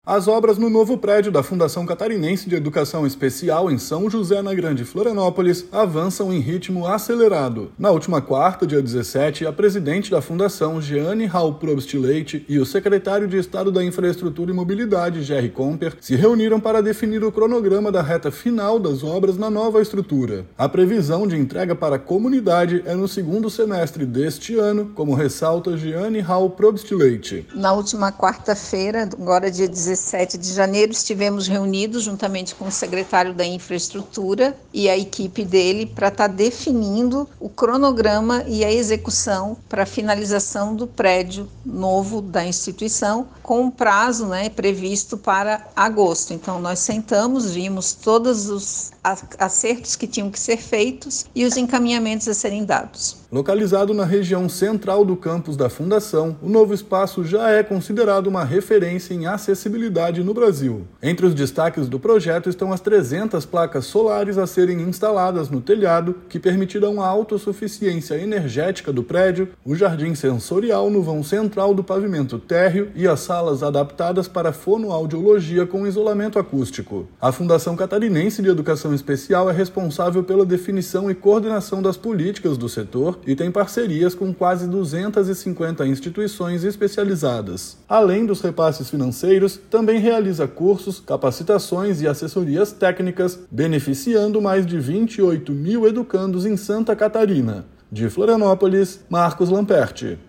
As obras no novo prédio da Fundação Catarinense de Educação Especial em São José, na Grande Florianópolis, avançam em ritmo acelerado. Na última quarta, dia 17, a presidente da Fundação, Jeane Hall Probst Leite, e o secretário de Estado da Infraestrutura e Mobilidade, Gerry Comper, se reuniram para definir o cronograma da reta final das obras na nova estrutura. A previsão de entrega para a comunidade é no segundo semestre deste ano, como ressalta Jeane Hall Probst Leite. Na última quarta-feira, agora dia 17 de janeiro, estivemos reunidos juntamente com o secretário da Infraestrutura e a equipe dele para estar definindo o cronograma e a execução para a finalização do prédio novo da instituição, com um prazo previsto para agosto. Então nós sentamos, vimos todos os acertos que tinham que ser feitos e os encaminhamentos a serem dados. Localizado na região central do campus da Fundação, o novo espaço já é considerado uma referência em acessibilidade no Brasil. Entre os destaques do projeto estão as 300 placas solares a serem instaladas no telhado, que permitirão a autossuficiência energética do prédio, o jardim sensorial no vão central do pavimento térreo e as salas adaptadas para fonoaudiologia com isolamento acústico. A Fundação Catarinense de Educação Especial é responsável pela definição e coordenação das políticas do setor e tem parcerias com quase 250 instituições especializadas. Além dos repasses financeiros, também realiza cursos, capacitações e assessorias técnicas, beneficiando mais de 28 mil educandos em Santa Catarina. De Florianópolis, Marcos Lamperti.